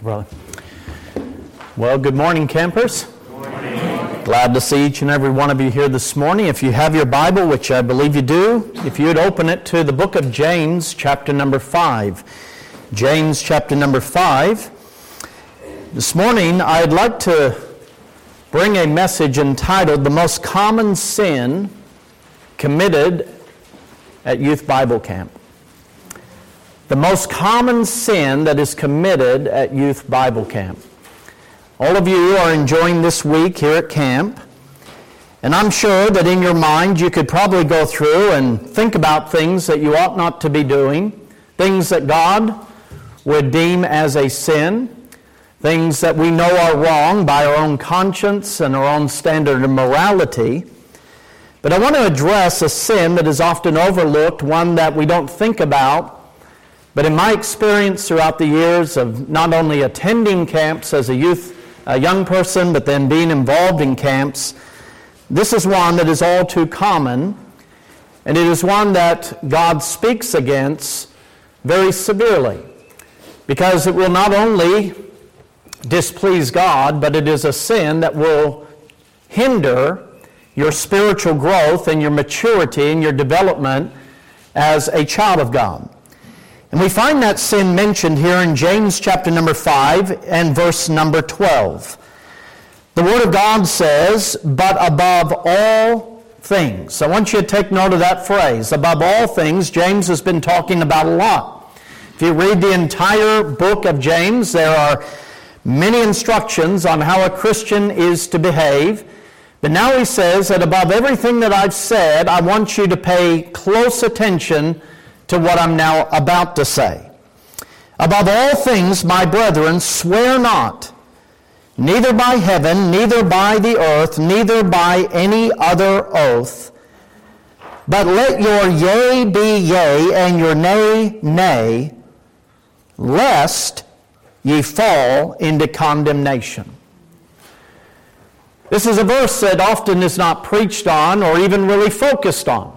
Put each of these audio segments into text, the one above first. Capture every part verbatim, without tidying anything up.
Brother. Well, good morning, campers. Good morning. Glad to see each and every one of you here this morning. If you have your Bible, which I believe you do, if you'd open it to the book of James, chapter number five. James, chapter number five. This morning, I'd like to bring a message entitled, The Most Common Sin Committed at Youth Bible Camp. The most common sin that is committed at Youth Bible Camp. All of you are enjoying this week here at camp, and I'm sure that in your mind you could probably go through and think about things that you ought not to be doing, things that God would deem as a sin, things that we know are wrong by our own conscience and our own standard of morality. But I want to address a sin that is often overlooked, one that we don't think about. But in my experience throughout the years of not only attending camps as a youth, a young person, but then being involved in camps, this is one that is all too common, and it is one that God speaks against very severely, because it will not only displease God, but it is a sin that will hinder your spiritual growth and your maturity and your development as a child of God. And we find that sin mentioned here in James chapter number five and verse number twelve. The Word of God says, but above all things. I want you to take note of that phrase. Above all things, James has been talking about a lot. If you read the entire book of James, there are many instructions on how a Christian is to behave. But now he says that above everything that I've said, I want you to pay close attention to what I'm now about to say. Above all things, my brethren, swear not, neither by heaven, neither by the earth, neither by any other oath, but let your yea be yea, and your nay, nay, lest ye fall into condemnation. This is a verse that often is not preached on or even really focused on.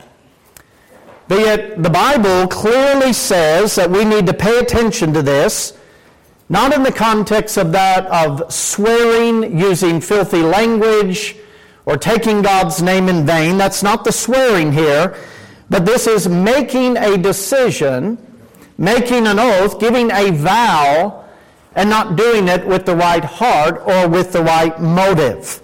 But yet the Bible clearly says that we need to pay attention to this, not in the context of that of swearing, using filthy language, or taking God's name in vain. That's not the swearing here, but this is making a decision, making an oath, giving a vow, and not doing it with the right heart or with the right motive.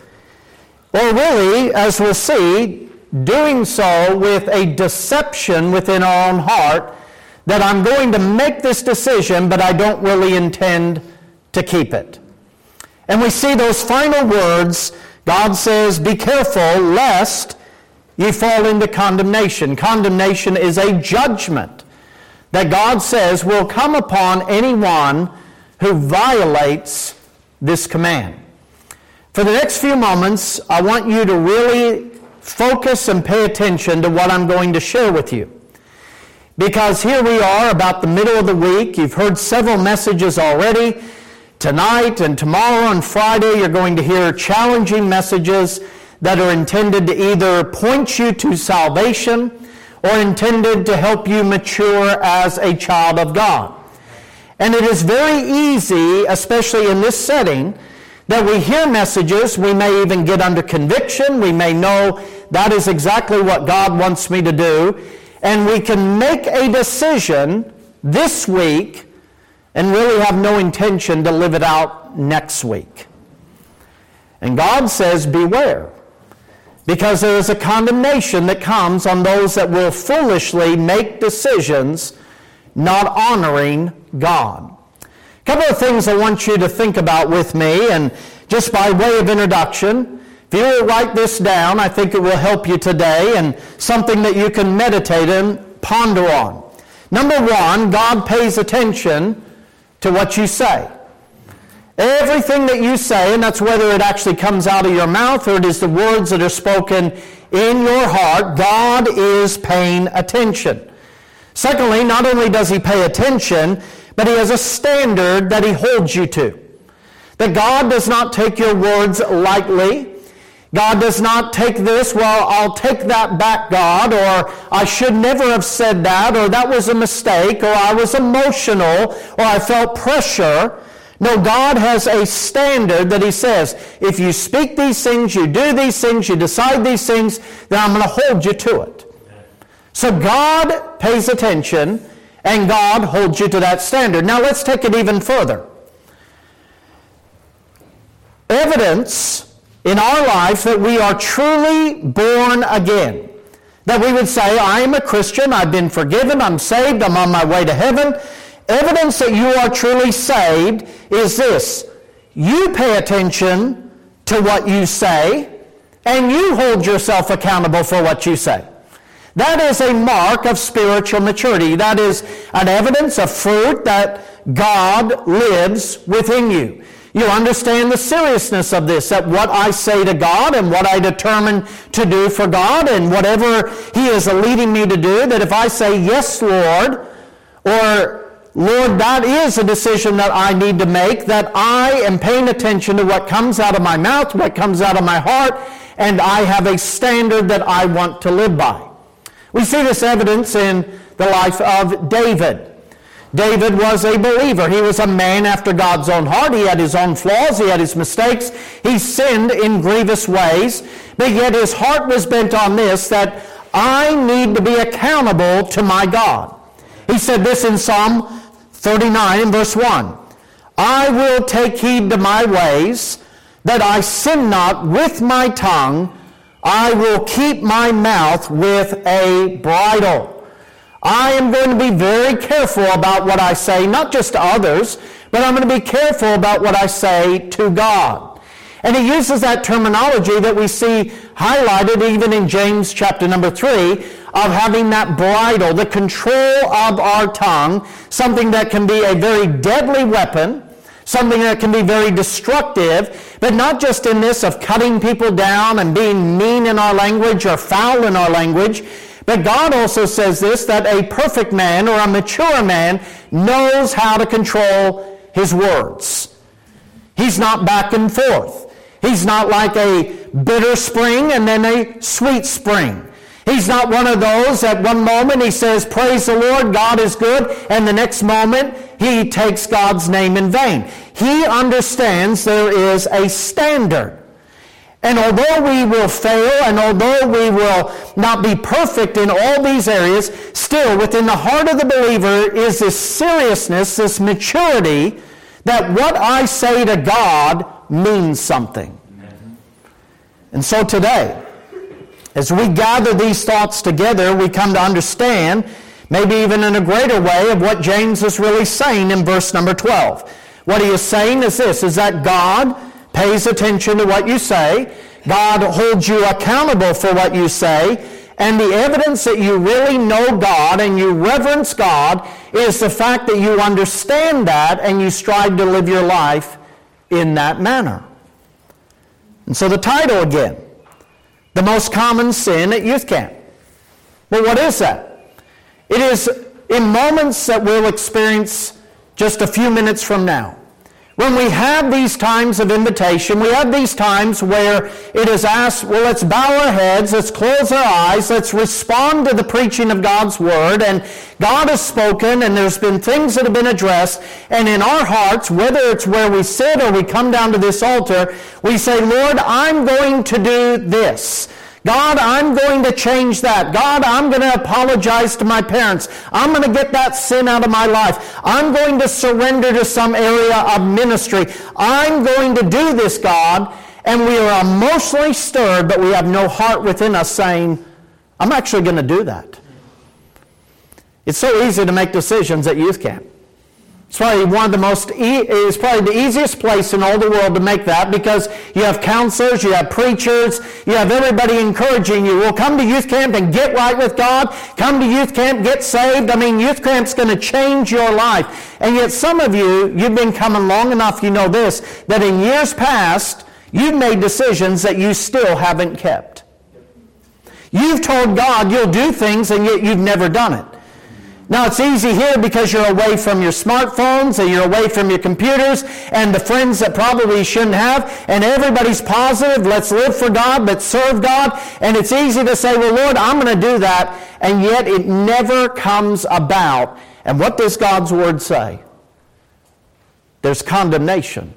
Or really, as we'll see, doing so with a deception within our own heart that I'm going to make this decision, but I don't really intend to keep it. And we see those final words. God says, be careful lest ye fall into condemnation. Condemnation is a judgment that God says will come upon anyone who violates this command. For the next few moments, I want you to really focus and pay attention to what I'm going to share with you. Because here we are about the middle of the week. You've heard several messages already. Tonight and tomorrow and Friday, you're going to hear challenging messages that are intended to either point you to salvation or intended to help you mature as a child of God. And it is very easy, especially in this setting, that we hear messages, we may even get under conviction, we may know that is exactly what God wants me to do, and we can make a decision this week and really have no intention to live it out next week. And God says, beware, because there is a condemnation that comes on those that will foolishly make decisions not honoring God. A couple of things I want you to think about with me, and just by way of introduction, if you will write this down, I think it will help you today, and something that you can meditate and ponder on. Number one, God pays attention to what you say. Everything that you say, and that's whether it actually comes out of your mouth or it is the words that are spoken in your heart, God is paying attention. Secondly, not only does He pay attention, but He has a standard that He holds you to. That God does not take your words lightly. God does not take this, well, I'll take that back, God, or I should never have said that, or that was a mistake, or I was emotional, or I felt pressure. No, God has a standard that He says, if you speak these things, you do these things, you decide these things, then I'm going to hold you to it. So God pays attention, and God holds you to that standard. Now let's take it even further. Evidence in our life that we are truly born again. That we would say, I am a Christian, I've been forgiven, I'm saved, I'm on my way to heaven. Evidence that you are truly saved is this. You pay attention to what you say, and you hold yourself accountable for what you say. That is a mark of spiritual maturity. That is an evidence, a fruit that God lives within you. You understand the seriousness of this, that what I say to God and what I determine to do for God and whatever He is leading me to do, that if I say, yes, Lord, or Lord, that is a decision that I need to make, that I am paying attention to what comes out of my mouth, what comes out of my heart, and I have a standard that I want to live by. We see this evidence in the life of David. David was a believer. He was a man after God's own heart. He had his own flaws. He had his mistakes. He sinned in grievous ways. But yet his heart was bent on this, that I need to be accountable to my God. He said this in Psalm thirty-nine in verse one. I will take heed to my ways, that I sin not with my tongue. I will keep my mouth with a bridle. I am going to be very careful about what I say, not just to others, but I'm going to be careful about what I say to God. And he uses that terminology that we see highlighted even in James chapter number three, of having that bridle, the control of our tongue, something that can be a very deadly weapon, something that can be very destructive, but not just in this of cutting people down and being mean in our language or foul in our language, but God also says this, that a perfect man or a mature man knows how to control his words. He's not back and forth. He's not like a bitter spring and then a sweet spring. He's not one of those at one moment he says, praise the Lord, God is good, and the next moment he takes God's name in vain. He understands there is a standard. And although we will fail, and although we will not be perfect in all these areas, still within the heart of the believer is this seriousness, this maturity, that what I say to God means something. Amen. And so today, as we gather these thoughts together, we come to understand, maybe even in a greater way, of what James is really saying in verse number twelve. What he is saying is this, is that God pays attention to what you say, God holds you accountable for what you say, and the evidence that you really know God and you reverence God is the fact that you understand that and you strive to live your life in that manner. And so the title again, the most common sin at youth camp. Well, what is that? It is in moments that we'll experience just a few minutes from now. When we have these times of invitation, we have these times where it is asked, well, let's bow our heads, let's close our eyes, let's respond to the preaching of God's Word, and God has spoken, and there's been things that have been addressed, and in our hearts, whether it's where we sit or we come down to this altar, we say, Lord, I'm going to do this. God, I'm going to change that. God, I'm going to apologize to my parents. I'm going to get that sin out of my life. I'm going to surrender to some area of ministry. I'm going to do this, God. And we are emotionally stirred, but we have no heart within us saying, I'm actually going to do that. It's so easy to make decisions at youth camp. It's probably one of the most, e- it's probably the easiest place in all the world to make that, because you have counselors, you have preachers, you have everybody encouraging you. Well, come to youth camp and get right with God. Come to youth camp, get saved. I mean, youth camp's going to change your life. And yet some of you, you've been coming long enough, you know this, that in years past, you've made decisions that you still haven't kept. You've told God you'll do things, and yet you've never done it. Now, it's easy here because you're away from your smartphones and you're away from your computers and the friends that probably you shouldn't have, and everybody's positive, let's live for God, let's serve God, and it's easy to say, well, Lord, I'm going to do that, and yet it never comes about. And what does God's Word say? there's condemnation.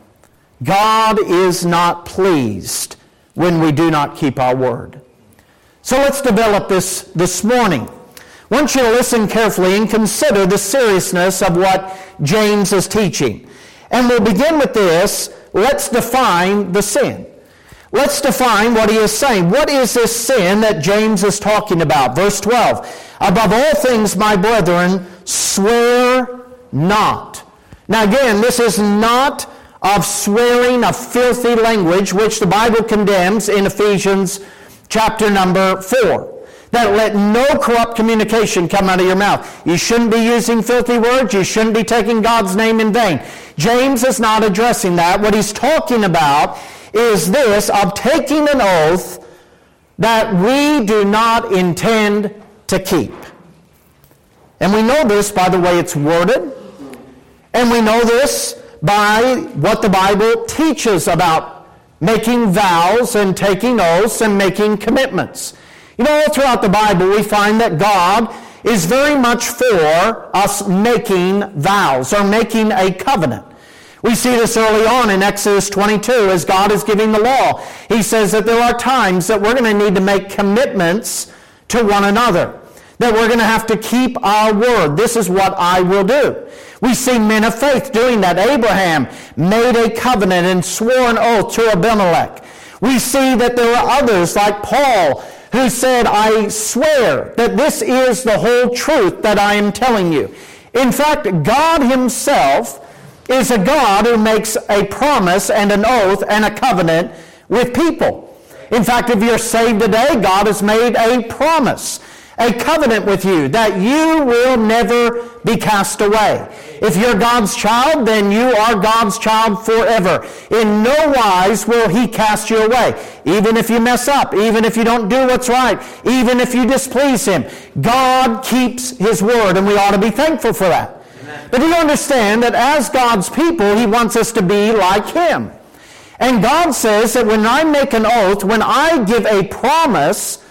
God is not pleased when we do not keep our word. So let's develop this this morning. I want you to listen carefully and consider the seriousness of what James is teaching. And we'll begin with this. Let's define the sin. Let's define what he is saying. What is this sin that James is talking about? Verse twelve. Above all things, my brethren, swear not. Now again, this is not of swearing of filthy language, which the Bible condemns in Ephesians chapter number four. That let no corrupt communication come out of your mouth. You shouldn't be using filthy words. You shouldn't be taking God's name in vain. James is not addressing that. What he's talking about is this, of taking an oath that we do not intend to keep. And we know this by the way it's worded. And we know this by what the Bible teaches about making vows and taking oaths and making commitments. You know, all throughout the Bible we find that God is very much for us making vows or making a covenant. We see this early on in Exodus twenty-two as God is giving the law. He says that there are times that we're going to need to make commitments to one another, that we're going to have to keep our word. This is what I will do. We see men of faith doing that. Abraham made a covenant and swore an oath to Abimelech. We see that there are others like Paul who said, I swear that this is the whole truth that I am telling you. In fact, God himself is a God who makes a promise and an oath and a covenant with people. In fact, if you're saved today, God has made a promise, a covenant with you that you will never be cast away. If you're God's child, then you are God's child forever. In no wise will he cast you away. Even if you mess up, even if you don't do what's right, even if you displease him, God keeps his word, and we ought to be thankful for that. Amen. But do you understand that as God's people, he wants us to be like him? And God says that when I make an oath, when I give a promise,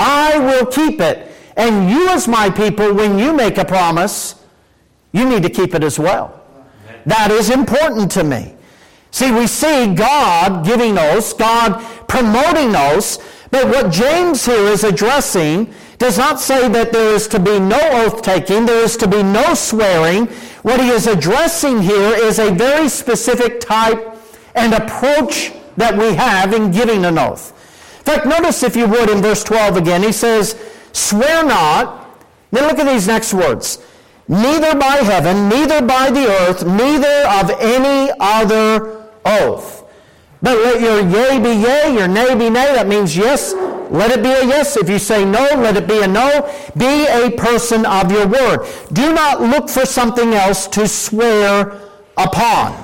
I will keep it. And you as my people, when you make a promise, you need to keep it as well. That is important to me. See, we see God giving oaths, God promoting oaths, but what James here is addressing does not say that there is to be no oath-taking, there is to be no swearing. What he is addressing here is a very specific type and approach that we have in giving an oath. In fact, notice if you would in verse twelve again, he says, swear not. Then look at these next words. Neither by heaven, neither by the earth, neither of any other oath. But let your yea be yea, your nay be nay. That means yes, let it be a yes. If you say no, let it be a no. Be a person of your word. Do not look for something else to swear upon.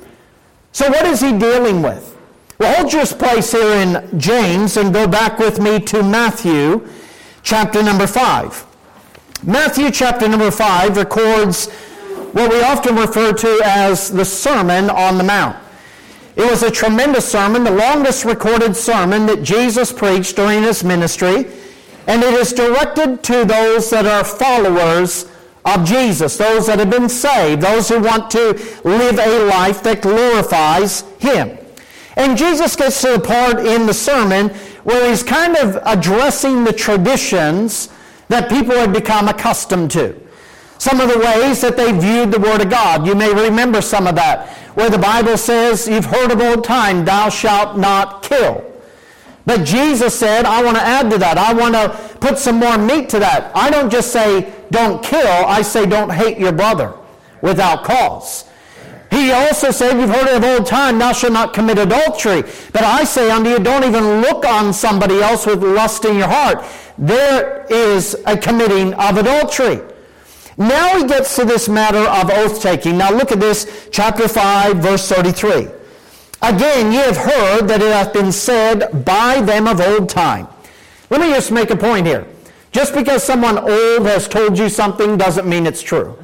So what is he dealing with? Well, hold your place here in James and go back with me to Matthew chapter number five. Matthew chapter number five records what we often refer to as the Sermon on the Mount. It was a tremendous sermon, the longest recorded sermon that Jesus preached during his ministry, and it is directed to those that are followers of Jesus, those that have been saved, those who want to live a life that glorifies him. And Jesus gets to the part in the sermon where he's kind of addressing the traditions that people had become accustomed to. Some of the ways that they viewed the Word of God. You may remember some of that, where the Bible says, you've heard of old time, thou shalt not kill. But Jesus said, I want to add to that. I want to put some more meat to that. I don't just say, don't kill. I say, don't hate your brother without cause. He also said, you've heard of old time, thou shalt not commit adultery. But I say unto you, don't even look on somebody else with lust in your heart. There is a committing of adultery. Now he gets to this matter of oath-taking. Now look at this, chapter five, verse thirty-three. Again, ye have heard that it hath been said by them of old time. Let me just make a point here. Just because someone old has told you something doesn't mean it's true.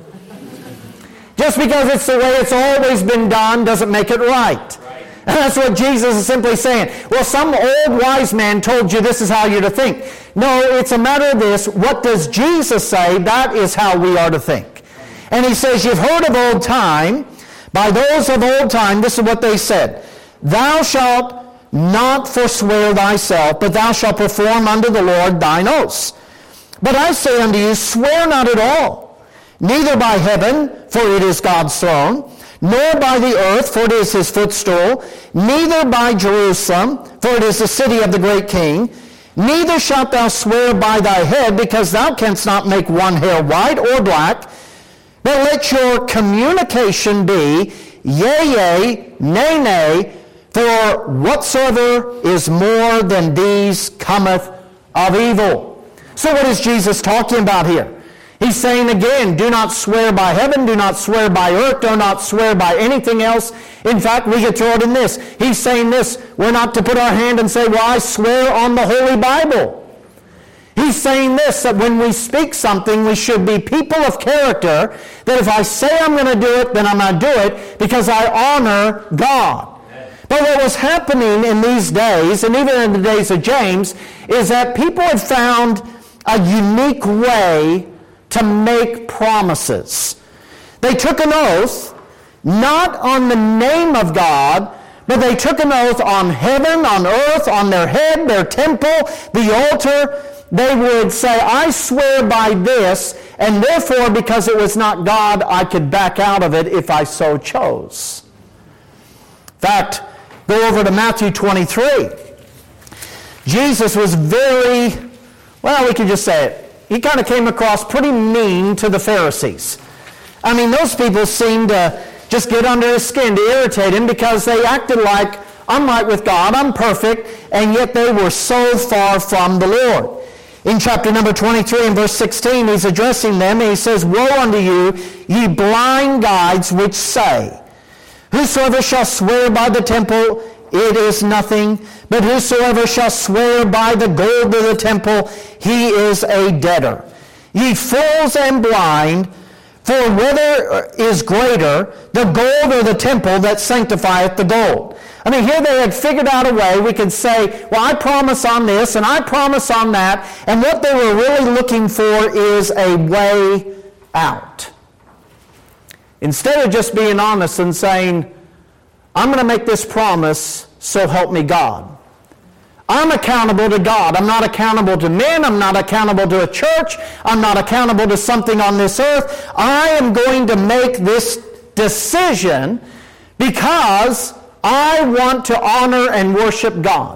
Just because it's the way it's always been done doesn't make it right. And that's what Jesus is simply saying. Well, some old wise man told you this is how you're to think. No, it's a matter of this. What does Jesus say? That is how we are to think. And he says, you've heard of old time, By those of old time, this is what they said, thou shalt not forswear thyself, but thou shalt perform unto the Lord thine oaths. But I say unto you, swear not at all, neither by heaven, for it is God's throne, nor by the earth, for it is his footstool, neither by Jerusalem, for it is the city of the great king, neither shalt thou swear by thy head, because thou canst not make one hair white or black, but let your communication be yea, yea, nay, nay, for whatsoever is more than these cometh of evil. So what is Jesus talking about here? He's saying again, do not swear by heaven, do not swear by earth, do not swear by anything else. In fact, we could throw it in this. He's saying this, we're not to put our hand and say, well, I swear on the Holy Bible. He's saying this, that when we speak something, we should be people of character, that if I say I'm going to do it, then I'm going to do it because I honor God. But what was happening in these days, and even in the days of James, is that people had found a unique way to make promises. They took an oath, not on the name of God, but they took an oath on heaven, on earth, on their head, their temple, the altar. They would say, I swear by this, and therefore, because it was not God, I could back out of it if I so chose. In fact, go over to Matthew twenty-three. Jesus was very, well, we can just say it. He kind of came across pretty mean to the Pharisees. I mean, those people seemed to just get under his skin to irritate him because they acted like, I'm right with God, I'm perfect, and yet they were so far from the Lord. In chapter number twenty-three and verse sixteen, he's addressing them, and he says, woe unto you, ye blind guides, which say, whosoever shall swear by the temple, it is nothing, but whosoever shall swear by the gold of the temple, he is a debtor. Ye fools and blind, for whether is greater, the gold or the temple that sanctifieth the gold? I mean, here they had figured out a way. We could say, well, I promise on this, and I promise on that, and what they were really looking for is a way out. Instead of just being honest and saying, I'm going to make this promise, so help me God. I'm accountable to God. I'm not accountable to men. I'm not accountable to a church. I'm not accountable to something on this earth. I am going to make this decision because I want to honor and worship God.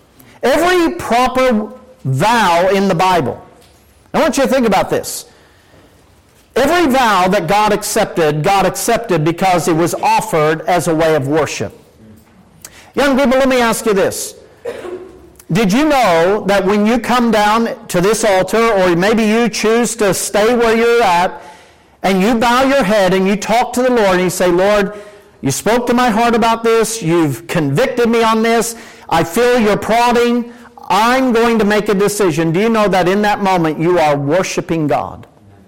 Every proper vow in the Bible, I want you to think about this. Every vow that God accepted, God accepted because it was offered as a way of worship. Young people, let me ask you this. Did you know that when you come down to this altar, or maybe you choose to stay where you're at, and you bow your head and you talk to the Lord and you say, Lord, you spoke to my heart about this, you've convicted me on this, I feel you're prodding, I'm going to make a decision. Do you know that in that moment you are worshiping God?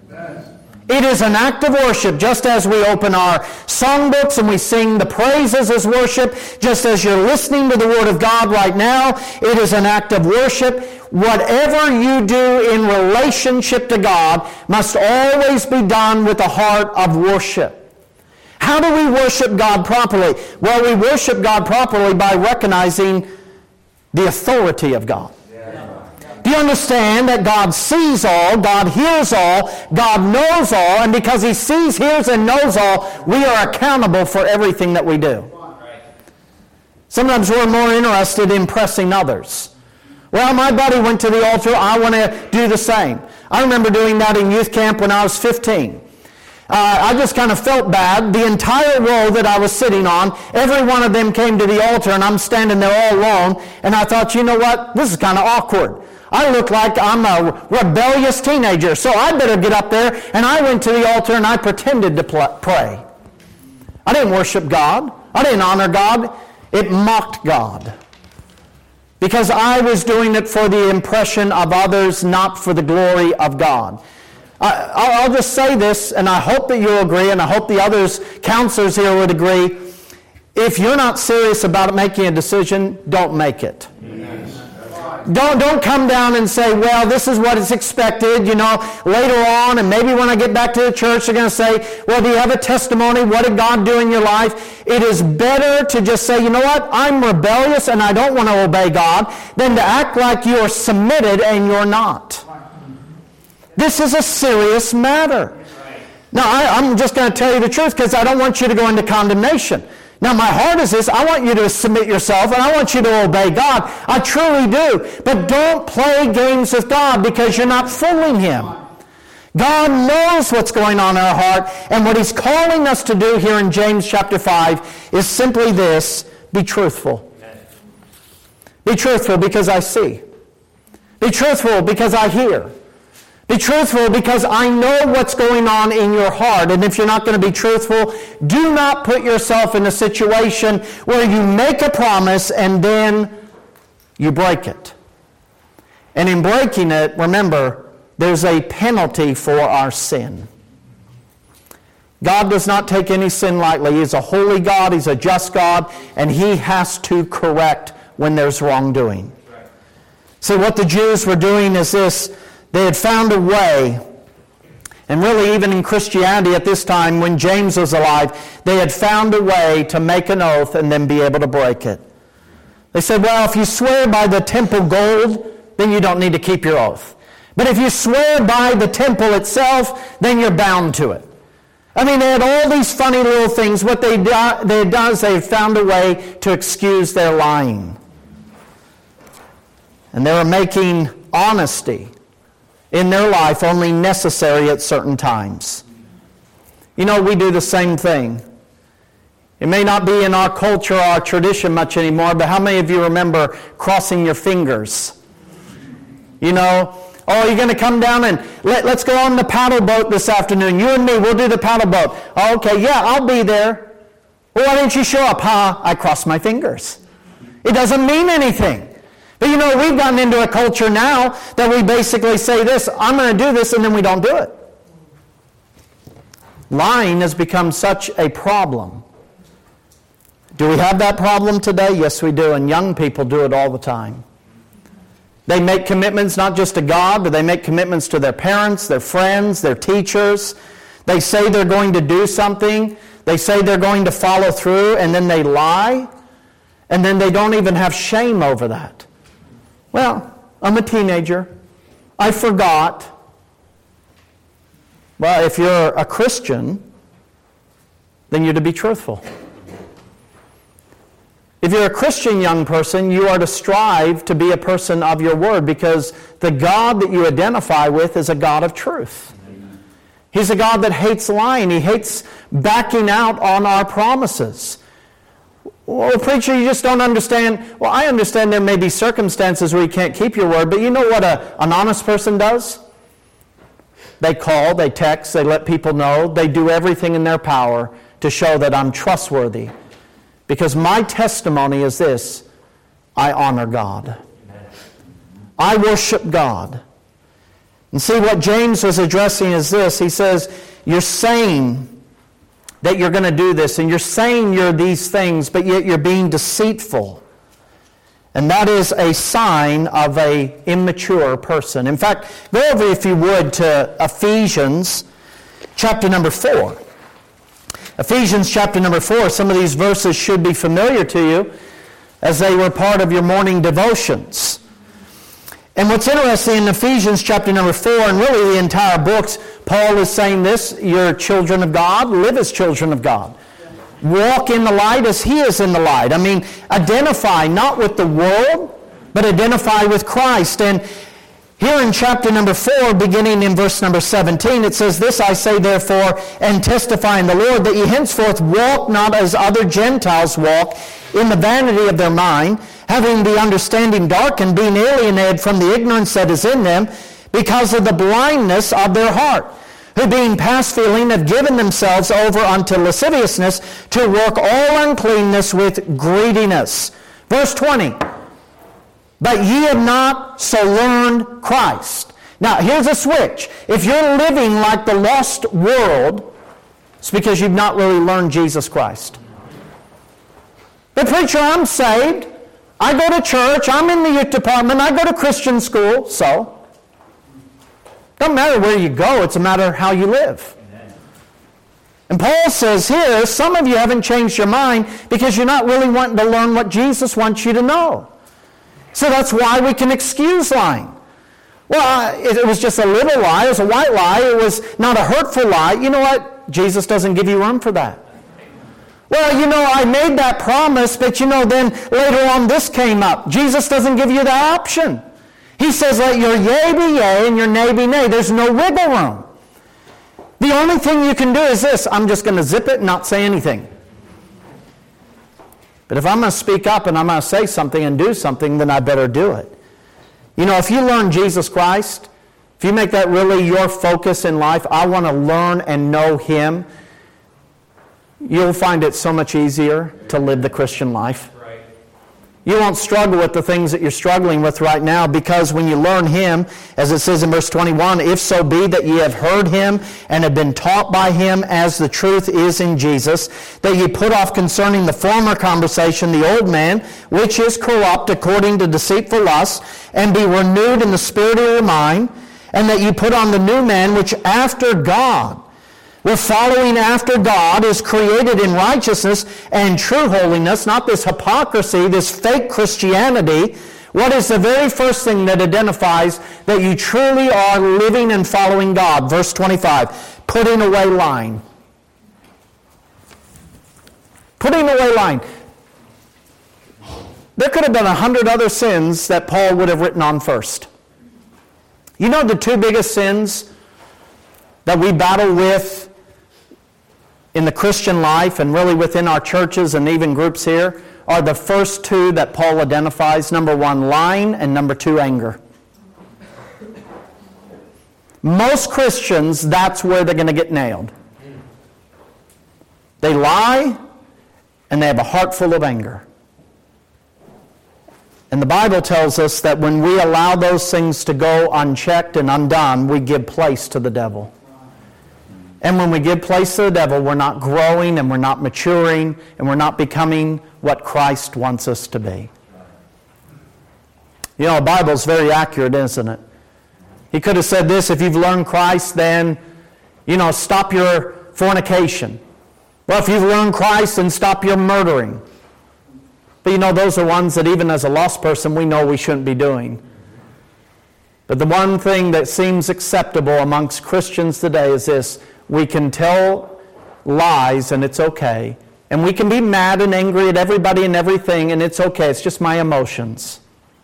It is an act of worship, just as we open our songbooks and we sing the praises as worship, just as you're listening to the Word of God right now, it is an act of worship. Whatever you do in relationship to God must always be done with a heart of worship. How do we worship God properly? Well, we worship God properly by recognizing the authority of God. Do you understand that God sees all, God hears all, God knows all, and because He sees, hears, and knows all, we are accountable for everything that we do. Sometimes we're more interested in impressing others. Well, my buddy went to the altar, I want to do the same. I remember doing that in youth camp when I was fifteen. Uh, I just kind of felt bad. The entire row that I was sitting on, every one of them came to the altar, and I'm standing there all alone, and I thought, you know what, this is kind of awkward. I look like I'm a rebellious teenager, so I better get up there, and I went to the altar and I pretended to pl- pray. I didn't worship God. I didn't honor God. It mocked God. Because I was doing it for the impression of others, not for the glory of God. I, I'll just say this, and I hope that you'll agree, and I hope the others, counselors here would agree. If you're not serious about making a decision, don't make it. Amen. Don't, don't come down and say, well, this is what is expected, you know, later on, and maybe when I get back to the church, they're going to say, well, do you have a testimony? What did God do in your life? It is better to just say, you know what, I'm rebellious and I don't want to obey God, than to act like you are submitted and you're not. This is a serious matter. Now, I, I'm just going to tell you the truth because I don't want you to go into condemnation. Now, my heart is this. I want you to submit yourself, and I want you to obey God. I truly do. But don't play games with God because you're not fooling Him. God knows what's going on in our heart, and what He's calling us to do here in James chapter five is simply this: be truthful. Be truthful because I see. Be truthful because I hear. Be truthful because I know what's going on in your heart. And if you're not going to be truthful, do not put yourself in a situation where you make a promise and then you break it. And in breaking it, remember, there's a penalty for our sin. God does not take any sin lightly. He's a holy God. He's a just God. And He has to correct when there's wrongdoing. See, what the Jews were doing is this. They had found a way, and really even in Christianity at this time when James was alive, they had found a way to make an oath and then be able to break it. They said, well, if you swear by the temple gold, then you don't need to keep your oath. But if you swear by the temple itself, then you're bound to it. I mean, they had all these funny little things. What they, do, they had done is they had found a way to excuse their lying. And they were making honesty in their life only necessary at certain times. You know, we do the same thing. It may not be in our culture or our tradition much anymore, but how many of you remember crossing your fingers? You know, oh, you're going to come down and let, let's go on the paddle boat this afternoon. You and me, we'll do the paddle boat. Oh, okay, yeah, I'll be there. Well, why didn't you show up? Huh? I crossed my fingers. It doesn't mean anything. But you know, we've gotten into a culture now that we basically say this, I'm going to do this, and then we don't do it. Lying has become such a problem. Do we have that problem today? Yes, we do, and young people do it all the time. They make commitments not just to God, but they make commitments to their parents, their friends, their teachers. They say they're going to do something. They say they're going to follow through, and then they lie, and then they don't even have shame over that. Well, I'm a teenager. I forgot. Well, if you're a Christian, then you're to be truthful. If you're a Christian young person, you are to strive to be a person of your word because the God that you identify with is a God of truth. He's a God that hates lying. He hates backing out on our promises. Well, preacher, you just don't understand. Well, I understand there may be circumstances where you can't keep your word, but you know what a, an honest person does? They call, they text, they let people know. They do everything in their power to show that I'm trustworthy. Because my testimony is this: I honor God. I worship God. And see, what James was addressing is this. He says, you're saying that you're going to do this, and you're saying you're these things, but yet you're being deceitful. And that is a sign of an immature person. In fact, go over, if you would, to Ephesians chapter number four. Ephesians chapter number four. Some of these verses should be familiar to you as they were part of your morning devotions. And what's interesting in Ephesians chapter number four, and really the entire books, Paul is saying this: you're children of God, live as children of God. Walk in the light as He is in the light. I mean, identify not with the world, but identify with Christ. And here in chapter number four, beginning in verse number seventeen, it says, this I say therefore, and testify in the Lord, that ye henceforth walk not as other Gentiles walk, in the vanity of their mind, having the understanding darkened, being alienated from the ignorance that is in them, because of the blindness of their heart, who being past feeling have given themselves over unto lasciviousness, to work all uncleanness with greediness. Verse twenty, but ye have not so learned Christ. Now, here's a switch. If you're living like the lost world, it's because you've not really learned Jesus Christ. But preacher, I'm saved. I go to church, I'm in the youth department, I go to Christian school, so. Doesn't matter where you go, it's a matter of how you live. Amen. And Paul says here, some of you haven't changed your mind because you're not really wanting to learn what Jesus wants you to know. So that's why we can excuse lying. Well, it, it was just a little lie, it was a white lie, it was not a hurtful lie. You know what? Jesus doesn't give you room for that. Well, you know, I made that promise, but you know, then later on this came up. Jesus doesn't give you that option. He says, let your yea be yea and your nay be nay. There's no wiggle room. The only thing you can do is this. I'm just going to zip it and not say anything. But if I'm going to speak up and I'm going to say something and do something, then I better do it. You know, if you learn Jesus Christ, if you make that really your focus in life, I want to learn and know Him, you'll find it so much easier to live the Christian life. Right. You won't struggle with the things that you're struggling with right now, because when you learn Him, as it says in verse twenty-one, if so be that ye have heard Him and have been taught by Him as the truth is in Jesus, that ye put off concerning the former conversation the old man, which is corrupt according to deceitful lusts, and be renewed in the spirit of your mind, and that ye put on the new man, which after God, we're following after God, is created in righteousness and true holiness, not this hypocrisy, this fake Christianity. What is the very first thing that identifies that you truly are living and following God? Verse twenty-five, putting away lying. Putting away lying. There could have been a hundred other sins that Paul would have written on first. You know the two biggest sins that we battle with in the Christian life and really within our churches and even groups here are the first two that Paul identifies. Number one, lying, and number two, anger. Most Christians, that's where they're going to get nailed. They lie and they have a heart full of anger. And the Bible tells us that when we allow those things to go unchecked and undone, we give place to the devil. And when we give place to the devil, we're not growing and we're not maturing and we're not becoming what Christ wants us to be. You know, the Bible's very accurate, isn't it? He could have said this, if you've learned Christ, then, you know, stop your fornication. Well, if you've learned Christ, then stop your murdering. But you know, those are ones that even as a lost person, we know we shouldn't be doing. But the one thing that seems acceptable amongst Christians today is this: we can tell lies and it's okay. And we can be mad and angry at everybody and everything and it's okay. It's just my emotions.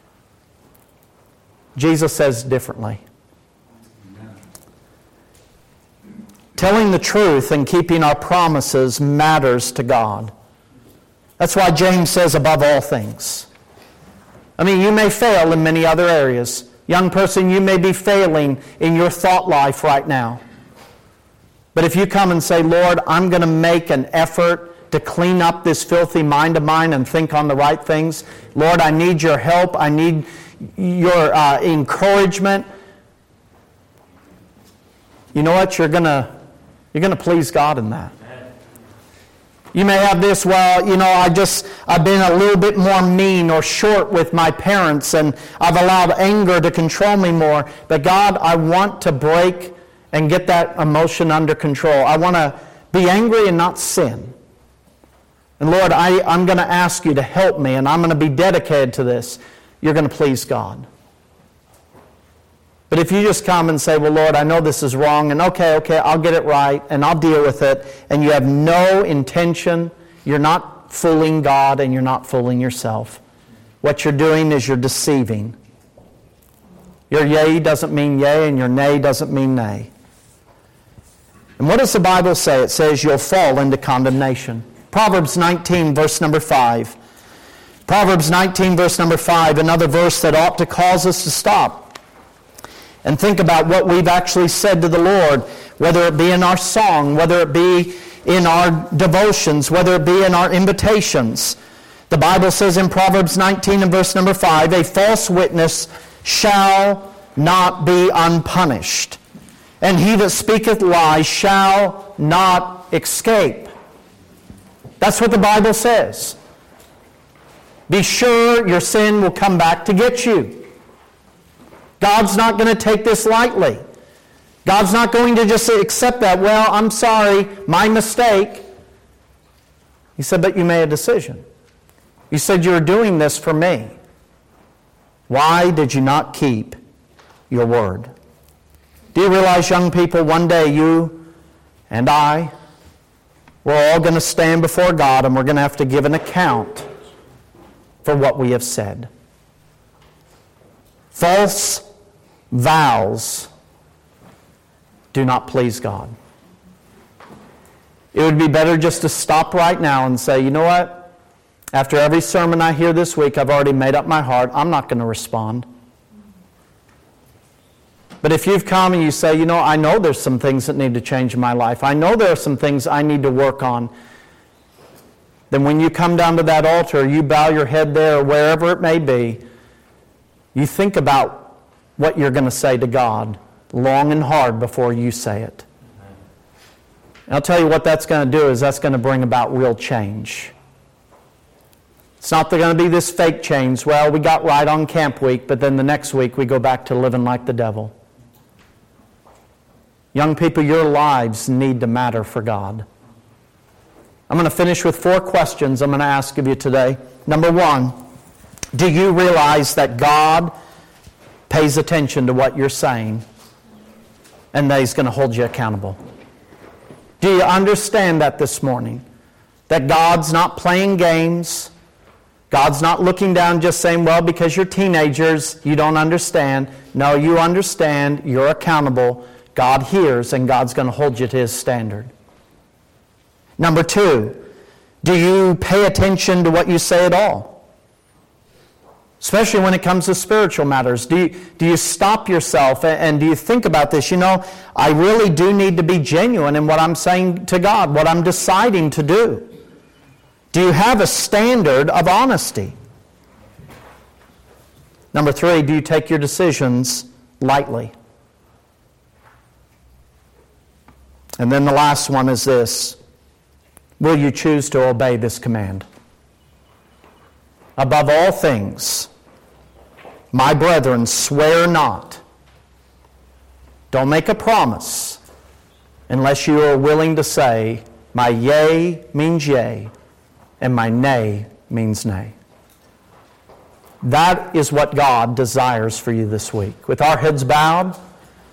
Jesus says differently. Amen. Telling the truth and keeping our promises matters to God. That's why James says above all things. I mean, you may fail in many other areas. Young person, you may be failing in your thought life right now. But if you come and say, Lord, I'm going to make an effort to clean up this filthy mind of mine and think on the right things. Lord, I need your help. I need your uh, encouragement. You know what? You're going to you're going to please God in that. You may have this, well, you know, I just, I've been a little bit more mean or short with my parents and I've allowed anger to control me more. But God, I want to break and get that emotion under control. I want to be angry and not sin. And Lord, I, I'm going to ask you to help me and I'm going to be dedicated to this. You're going to please God. But if you just come and say, well, Lord, I know this is wrong, and okay, okay, I'll get it right, and I'll deal with it, and you have no intention, you're not fooling God, and you're not fooling yourself. What you're doing is you're deceiving. Your yea doesn't mean yea, and your nay doesn't mean nay. And what does the Bible say? It says you'll fall into condemnation. Proverbs nineteen, verse number five. Proverbs nineteen, verse number five, another verse that ought to cause us to stop and think about what we've actually said to the Lord, whether it be in our song, whether it be in our devotions, whether it be in our invitations. The Bible says in Proverbs nineteen and verse number five, a false witness shall not be unpunished, and he that speaketh lies shall not escape. That's what the Bible says. be sure your sin will come back to get you. God's not going to take this lightly. God's not going to just accept that, well, I'm sorry, my mistake. He said, but you made a decision. You said you were doing this for me. Why did you not keep your word? Do you realize, young people, one day you and I, we're all going to stand before God and we're going to have to give an account for what we have said. False vows do not please God. It would be better just to stop right now and say, you know what? After every sermon I hear this week, I've already made up my heart. I'm not going to respond. But if you've come and you say, you know, I know there's some things that need to change in my life. I know there are some things I need to work on. Then when you come down to that altar, you bow your head there, or wherever it may be, you think about what you're going to say to God long and hard before you say it. And I'll tell you what that's going to do is that's going to bring about real change. It's not going to be this fake change. Well, we got right on camp week, but then the next week we go back to living like the devil. Young people, your lives need to matter for God. I'm going to finish with four questions I'm going to ask of you today. Number one, do you realize that God pays attention to what you're saying and that He's going to hold you accountable? Do you understand that this morning? That God's not playing games. God's not looking down just saying, well, because you're teenagers, you don't understand. No, you understand. You're accountable. God hears, and God's going to hold you to His standard. Number two, do you pay attention to what you say at all? Especially when it comes to spiritual matters. Do you, do you stop yourself and, and do you think about this? You know, I really do need to be genuine in what I'm saying to God, what I'm deciding to do. Do you have a standard of honesty? Number three, do you take your decisions lightly? And then the last one is this. Will you choose to obey this command? Above all things, my brethren, swear not. Don't make a promise unless you are willing to say, my yea means yea, and my nay means nay. That is what God desires for you this week. With our heads bowed,